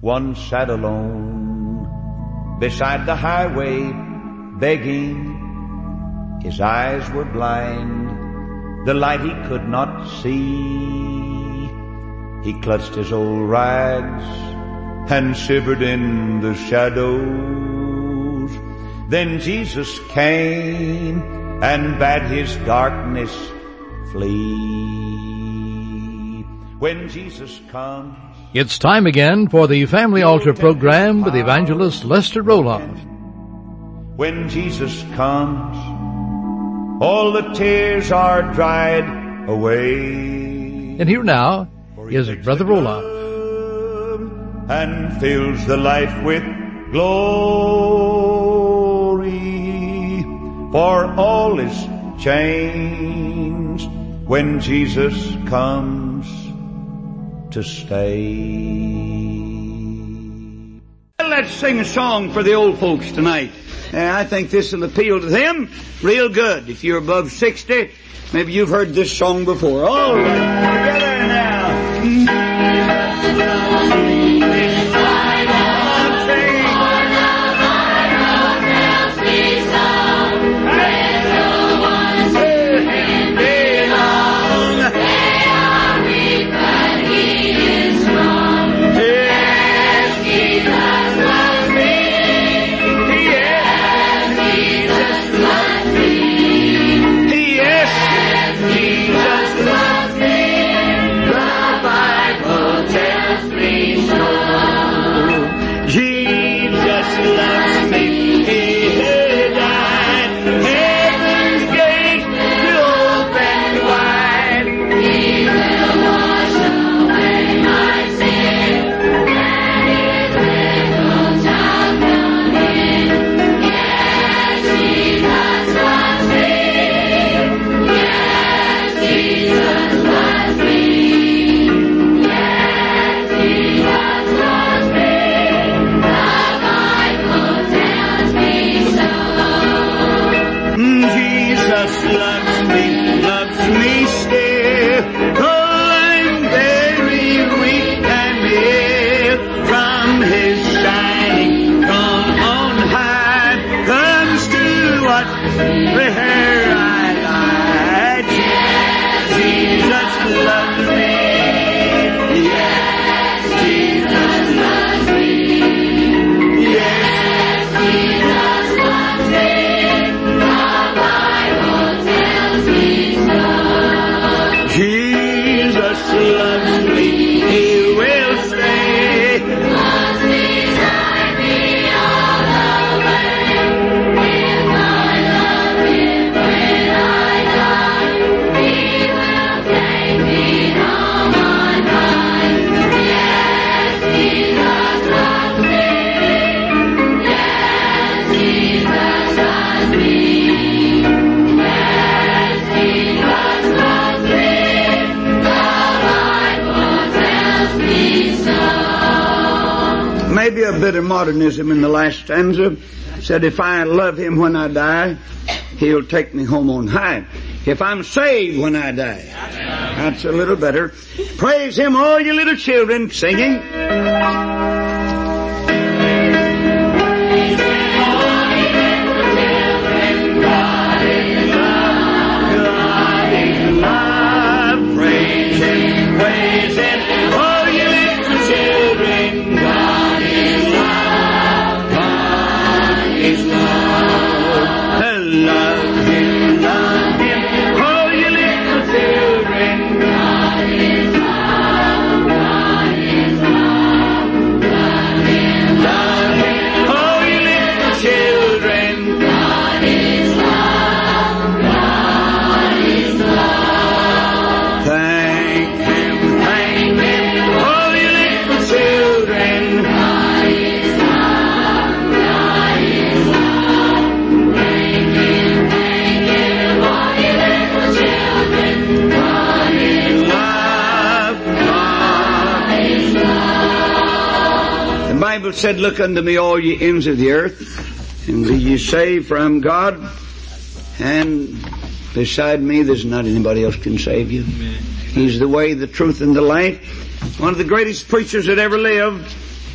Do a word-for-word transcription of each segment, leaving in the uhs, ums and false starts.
once sat alone beside the highway begging. His eyes were blind, the light he could not see. He clutched his old rags and shivered in the shadows. Then Jesus came and bade his darkness flee. When Jesus comes, it's time again for the Family Altar program with Evangelist Lester Roloff. When Jesus comes, all the tears are dried away. And here now is Brother Roloff. And fills the life with glory, for all is changed when Jesus comes to stay. Let's sing a song for the old folks tonight. And I think this will appeal to them real good. If you're above sixty, maybe you've heard this song before. All right, together now. Maybe a bit of modernism in the last stanza. Said, if I love him when I die, he'll take me home on high. If I'm saved when I die. That's a little better. Praise him, all you little children, singing. The Bible said, look unto me all ye ends of the earth, and be ye saved from God. And beside me there's not anybody else can save you. He's the way, the truth, and the life. One of the greatest preachers that ever lived.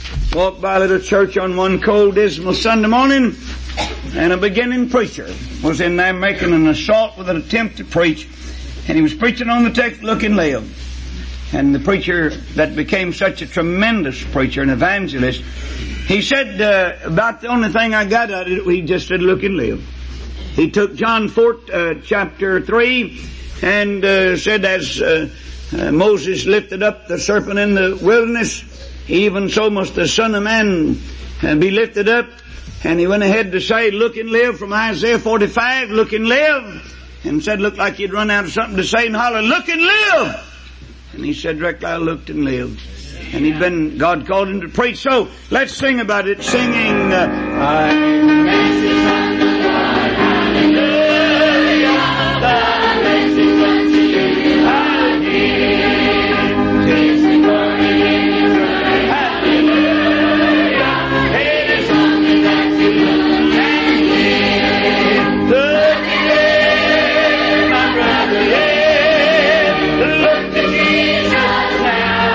Walked by a little church on one cold, dismal Sunday morning, and a beginning preacher was in there making an assault with an attempt to preach, and he was preaching on the text, "Look and live." And the preacher that became such a tremendous preacher, an evangelist, he said, uh, about the only thing I got out of it, he just said, "Look and live." He took John four, uh, chapter three, and uh, said, as uh, uh, Moses lifted up the serpent in the wilderness, even so must the Son of Man uh, be lifted up. And he went ahead to say, "Look and live," from Isaiah forty-five, "Look and live." And said, looked like he'd run out of something to say and holler, "Look and live." And he said, directly, I looked and lived. And he'd been, God called him to preach. So, let's sing about it, singing, uh, I'm the message from the Lord, hallelujah, the message unto you, hallelujah, tis recorded in His word, hallelujah, it is only that you look and live, look and live, my brother, live, look to Jesus now.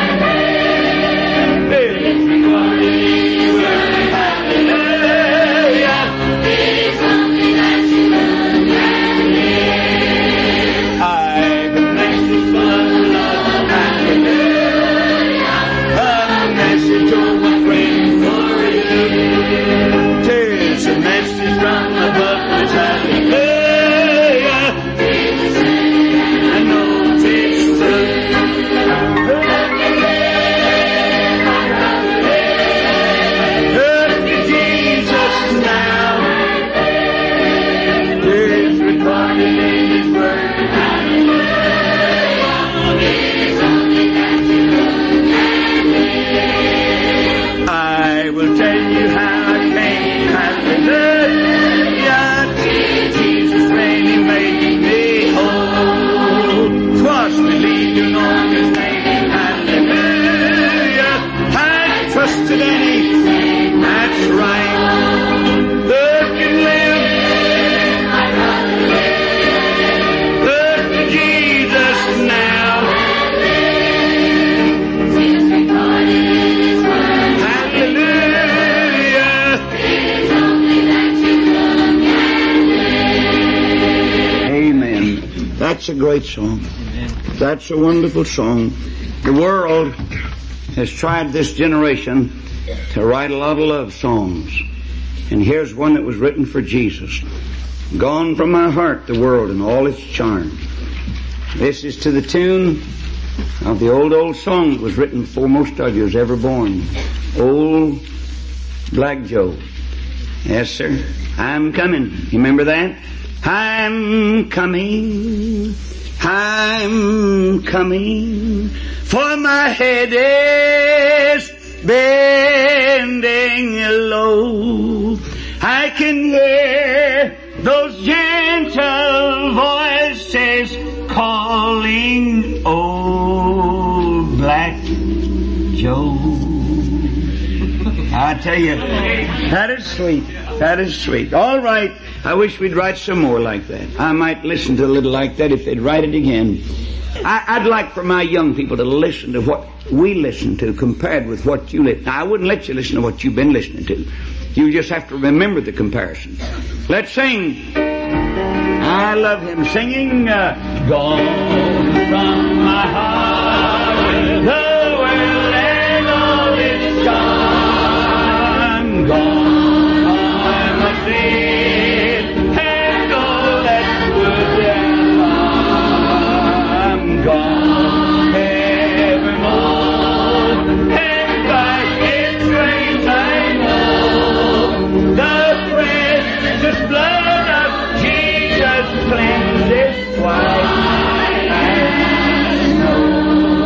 That's a great song. Amen. That's a wonderful song. The world has tried this generation to write a lot of love songs. And here's one that was written for Jesus. Gone from my heart, the world and all its charm. This is to the tune of the old, old song that was written before most of you was ever born. Old Black Joe. Yes, sir. I'm coming. You remember that? I'm coming, I'm coming, for my head is bending low. I can hear those gentle voices calling, old Black Joe. I tell you, that is sweet, that is sweet. All right. I wish we'd write some more like that. I might listen to a little like that if they'd write it again. I, I'd like for my young people to listen to what we listen to compared with what you listen. Now, I wouldn't let you listen to what you've been listening to. You just have to remember the comparison. Let's sing. I love him singing, uh, gone from my heart, the world and all its gone, gone are my sins. Gone evermore, and by its grace I know the precious blood of Jesus cleanses white as snow.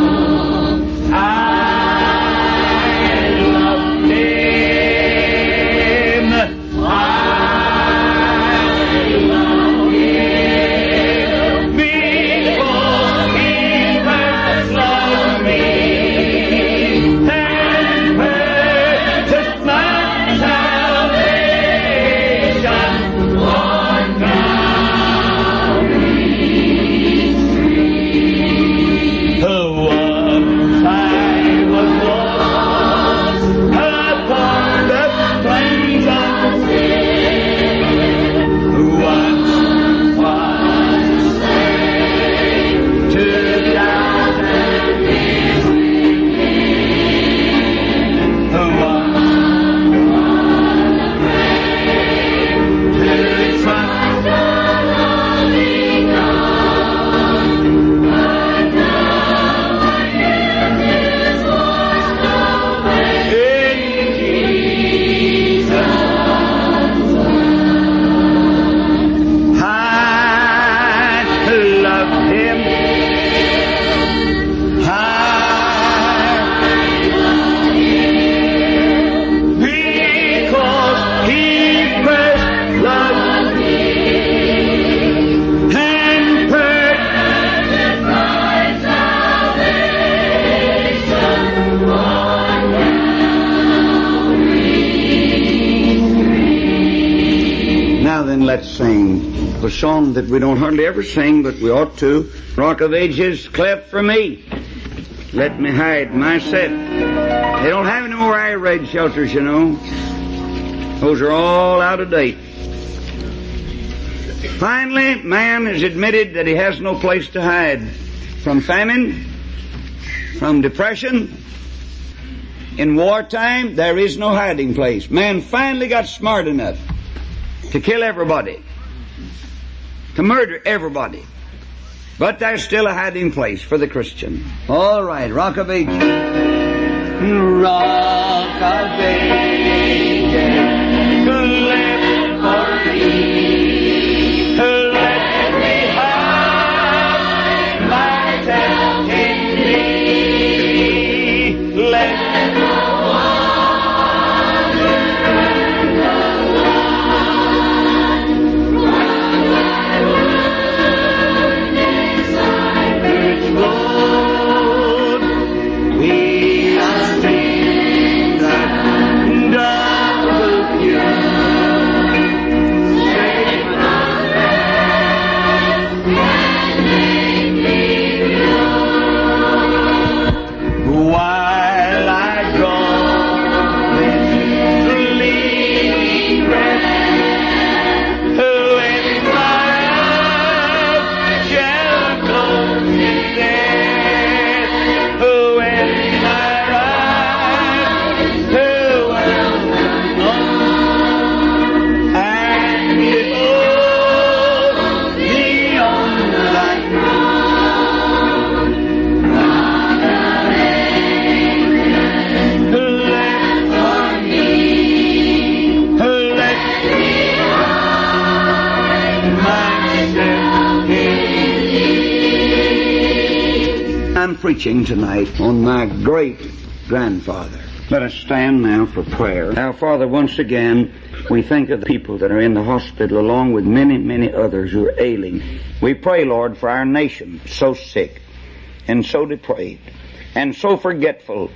then let's sing a song that we don't hardly ever sing, but we ought to. Rock of Ages, cleft for me. Let me hide myself. They don't have any more air raid shelters, you know. Those are all out of date. Finally, man has admitted that he has no place to hide from famine, from depression. In wartime, there is no hiding place. Man finally got smart enough to kill everybody, to murder everybody. But there's still a hiding place for the Christian. All right, Rock of Ages. Rock of Ages, cleft for me, let me hide myself in thee, let preaching tonight on my great grandfather. Let us stand now for prayer. Now, Father, once again, we think of the people that are in the hospital along with many, many others who are ailing. We pray, Lord, for our nation, so sick and so depraved and so forgetful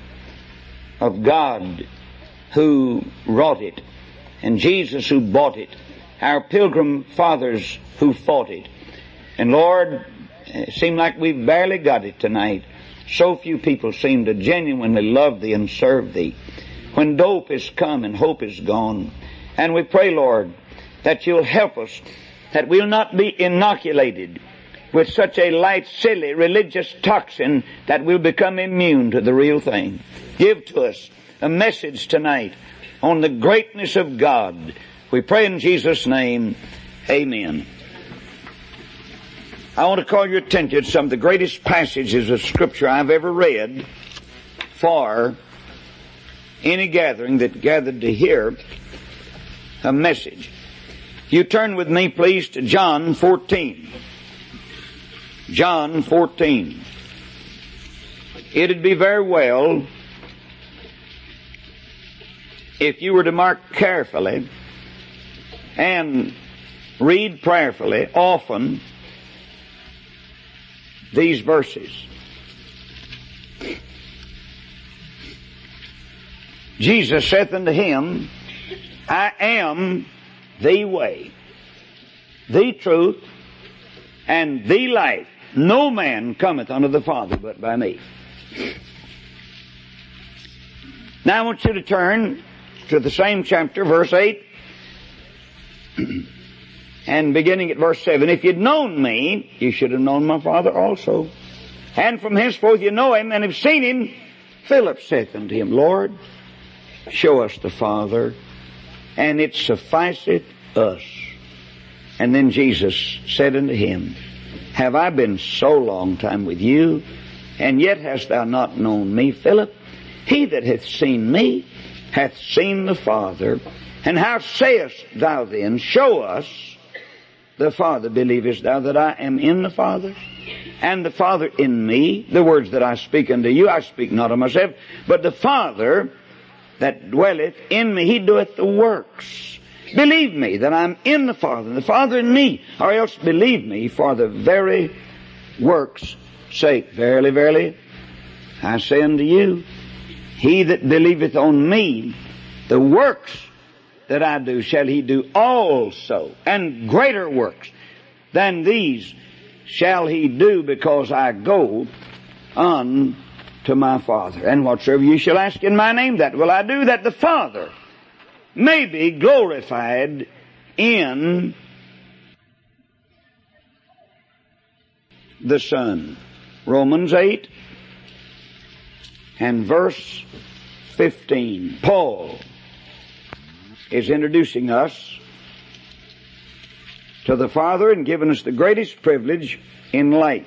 of God who wrought it and Jesus who bought it, our pilgrim fathers who fought it. And Lord, it seemed like we've barely got it tonight. So few people seem to genuinely love Thee and serve Thee when dope has come and hope is gone. And we pray, Lord, that You'll help us, that we'll not be inoculated with such a light, silly, religious toxin that we'll become immune to the real thing. Give to us a message tonight on the greatness of God. We pray in Jesus' name, amen. I want to call your attention to some of the greatest passages of Scripture I've ever read for any gathering that gathered to hear a message. You turn with me, please, to John fourteen. John fourteen. It'd be very well if you were to mark carefully and read prayerfully often these verses. Jesus saith unto him, I am the way, the truth, and the life. No man cometh unto the Father but by me. Now I want you to turn to the same chapter, verse eight, and beginning at verse seven. If you'd known me, you should have known my Father also. And from henceforth you know him and have seen him. Philip saith unto him, Lord, show us the Father, and it sufficeth us. And then Jesus said unto him, Have I been so long time with you, and yet hast thou not known me, Philip? He that hath seen me hath seen the Father. And how sayest thou then, Show us the Father? Believest thou that I am in the Father, and the Father in me? The words that I speak unto you, I speak not of myself, but the Father that dwelleth in me, He doeth the works. Believe me that I'm in the Father, and the Father in me, or else believe me for the very works' sake. Verily, verily, I say unto you, he that believeth on me, the works that I do shall he do also, and greater works than these shall he do, because I go unto my Father. And whatsoever you shall ask in my name, that will I do, that the Father may be glorified in the Son. Romans eight and verse fifteen. Paul is introducing us to the Father and giving us the greatest privilege in life.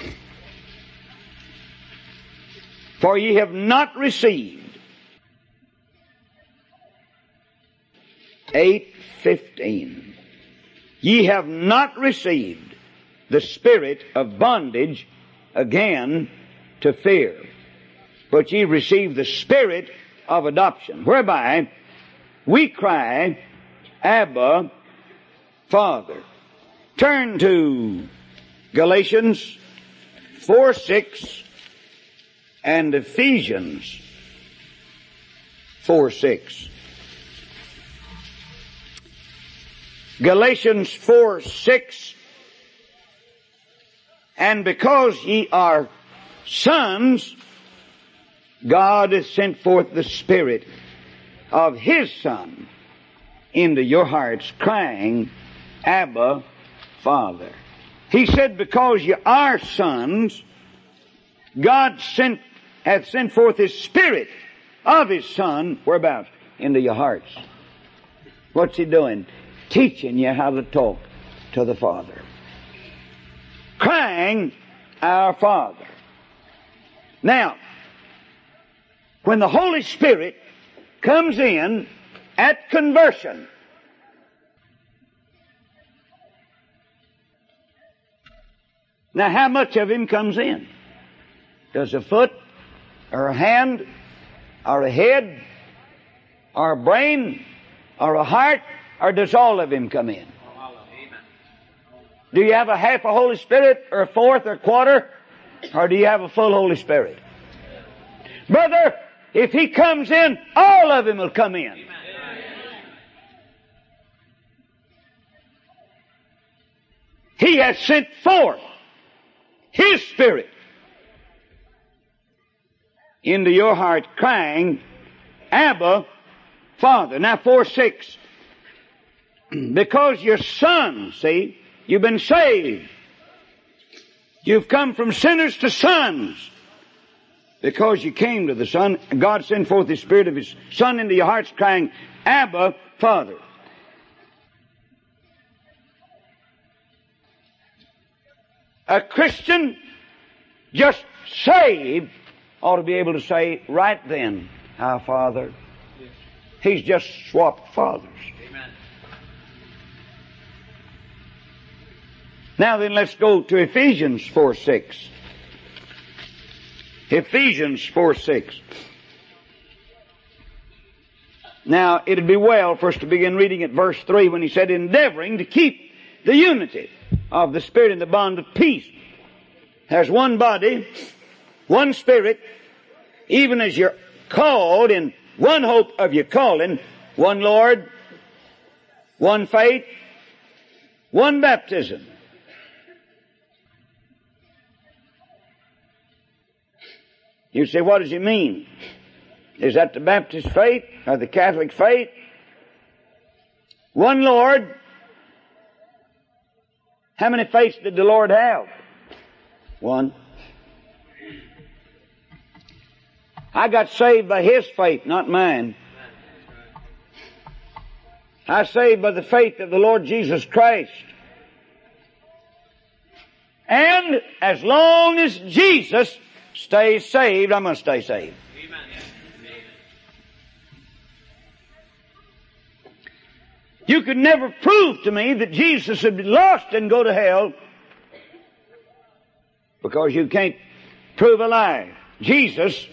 For ye have not received, eight fifteen, ye have not received the spirit of bondage again to fear, but ye received the spirit of adoption, whereby we cry, Abba, Father. Turn to Galatians four six and Ephesians four six. Galatians four six. And because ye are sons, God has sent forth the Spirit of His Son into your hearts, crying, Abba, Father. He said, because you are sons, God sent, hath sent forth His Spirit of His Son, whereabouts? Into your hearts. What's He doing? Teaching you how to talk to the Father. Crying, our Father. Now, when the Holy Spirit comes in at conversion, now how much of Him comes in? Does a foot, or a hand, or a head, or a brain, or a heart, or does all of Him come in? Do you have a half a Holy Spirit, or a fourth, or a quarter? Or do you have a full Holy Spirit? Brother, if He comes in, all of Him will come in. He has sent forth His Spirit into your heart, crying, Abba, Father. Now, four six. Because you're sons, see, you've been saved. You've come from sinners to sons. Because you came to the Son, God sent forth the Spirit of His Son into your hearts, crying, Abba, Father. A Christian just saved ought to be able to say right then, our Father. He's just swapped fathers. Amen. Now then, let's go to Ephesians four six. Ephesians four six. Now, it'd be well for us to begin reading at verse three when he said, endeavoring to keep the unity of the Spirit in the bond of peace. There's one body, one Spirit, even as you're called in one hope of your calling, one Lord, one faith, one baptism. You say, what does he mean? Is that the Baptist faith or the Catholic faith? One Lord. How many faiths did the Lord have? One. I got saved by His faith, not mine. I was saved by the faith of the Lord Jesus Christ. And as long as Jesus stays saved, I'm going to stay saved. Amen. You could never prove to me that Jesus would be lost and go to hell, because you can't prove a lie. Jesus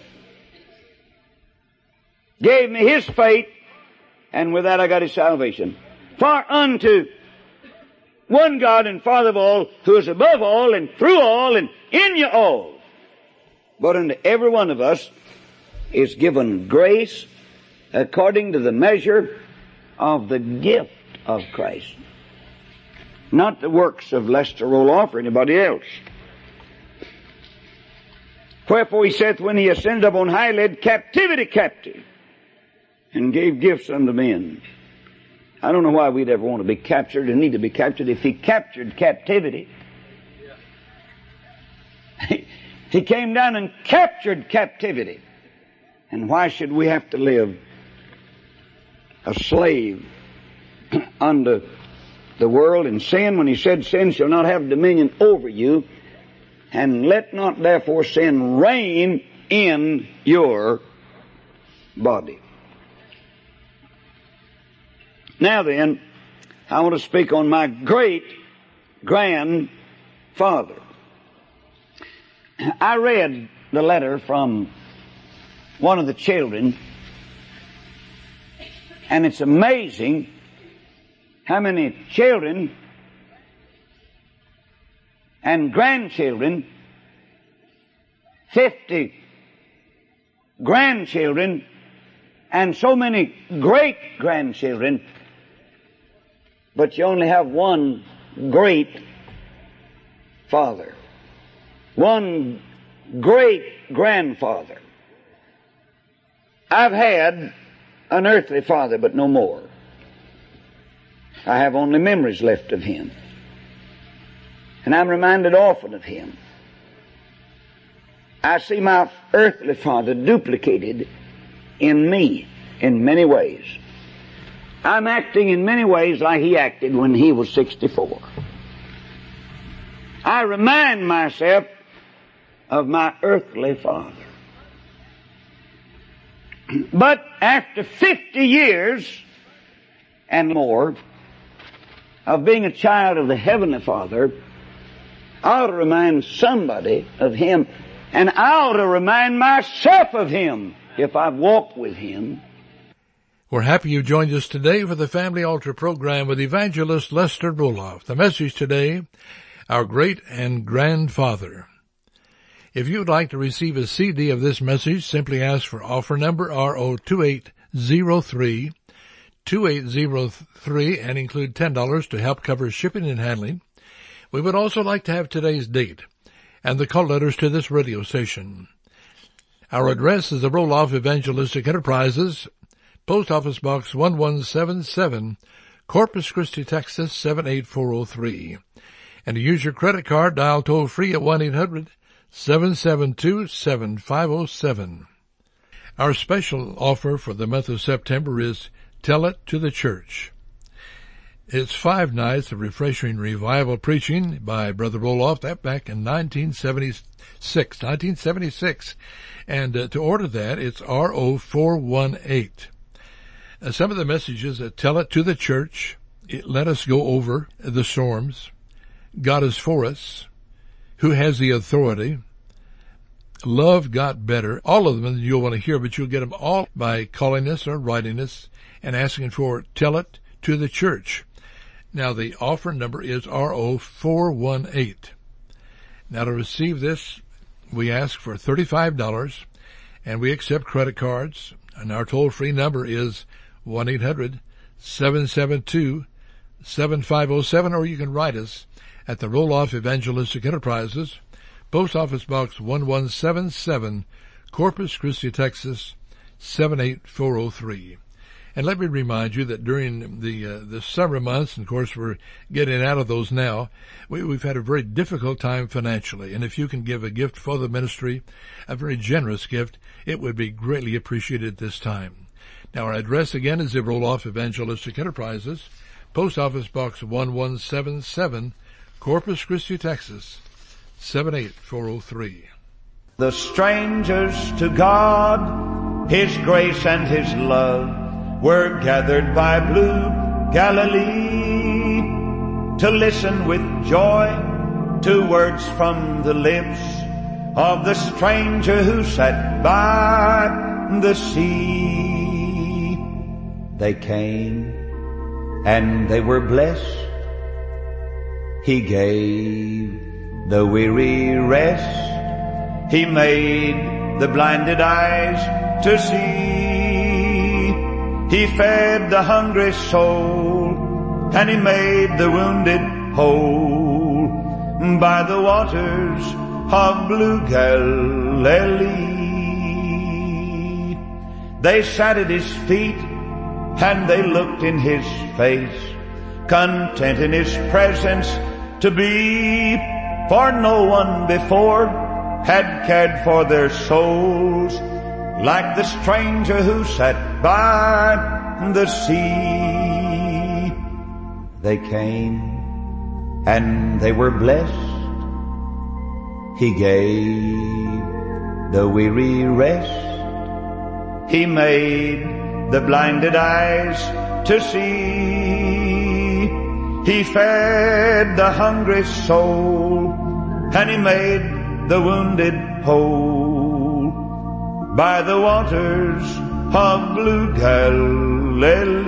gave me His faith, and with that I got His salvation. For unto one God and Father of all, who is above all and through all and in you all, but unto every one of us is given grace according to the measure of the gift of Christ, not the works of Lester Roloff or anybody else. Wherefore he saith, when he ascended up on high, led captivity captive, and gave gifts unto men. I don't know why we'd ever want to be captured and need to be captured if he captured captivity. He came down and captured captivity. And why should we have to live a slave unto the world and sin, when he said, sin shall not have dominion over you, and let not therefore sin reign in your body. Now then, I want to speak on my great grandfather. I read the letter from one of the children, and it's amazing how many children and grandchildren, fifty grandchildren, and so many great-grandchildren, but you only have one great father, one great-grandfather. I've had an earthly father, but no more. I have only memories left of him. And I'm reminded often of him. I see my earthly father duplicated in me in many ways. I'm acting in many ways like he acted when he was sixty-four. I remind myself of my earthly father. But after fifty years and more of being a child of the Heavenly Father, I ought to remind somebody of him, and I ought to remind myself of him if I've walked with him. We're happy you joined us today for the Family Altar program with Evangelist Lester Roloff. The message today, Our Great and Grandfather. If you'd like to receive a C D of this message, simply ask for offer number R O two eight zero three, two eight zero three, and include ten dollars to help cover shipping and handling. We would also like to have today's date and the call letters to this radio station. Our address is the Roloff Evangelistic Enterprises, Post Office Box one one seven seven, Corpus Christi, Texas seven eight four oh three. And to use your credit card, dial toll free at one eight hundred seven seven two seven five oh seven. Our special offer for the month of September is Tell It to the Church. It's five nights of refreshing revival preaching by Brother Roloff, that back in nineteen seventy-six. nineteen seventy-six. And uh, to order that, it's R O four one eight. Uh, some of the messages that Tell It to the Church, it, Let Us Go Over the Storms, God is For Us, Who Has the Authority, Love Got Better. All of them you'll want to hear, but you'll get them all by calling us or writing us and asking for Tell It to the Church. Now the offer number is R O four one eight. Now to receive this, we ask for thirty-five dollars, and we accept credit cards, and our toll-free number is one eight hundred seven seven two seven five oh seven, or you can write us at the Roloff Evangelistic Enterprises, Post Office Box one one seven seven, Corpus Christi, Texas seven eight four oh three. And let me remind you that during the uh, the summer months, and of course we're getting out of those now, we, we've had a very difficult time financially. And if you can give a gift for the ministry, a very generous gift, it would be greatly appreciated this time. Now our address again is the Roloff Evangelistic Enterprises, Post Office Box one one seven seven, Corpus Christi, Texas seven eight four oh three. The strangers to God, His grace and His love, were gathered by blue Galilee to listen with joy to words from the lips of the stranger who sat by the sea. They came and they were blessed. He gave the weary rest. He made the blinded eyes to see. He fed the hungry soul, and he made the wounded whole by the waters of blue Galilee. They sat at his feet, and they looked in his face, content in his presence to be, for no one before had cared for their souls like the stranger who sat by the sea. They came and they were blessed. He gave the weary rest. He made the blinded eyes to see. He fed the hungry soul, and he made the wounded whole by the waters of blue Galilee.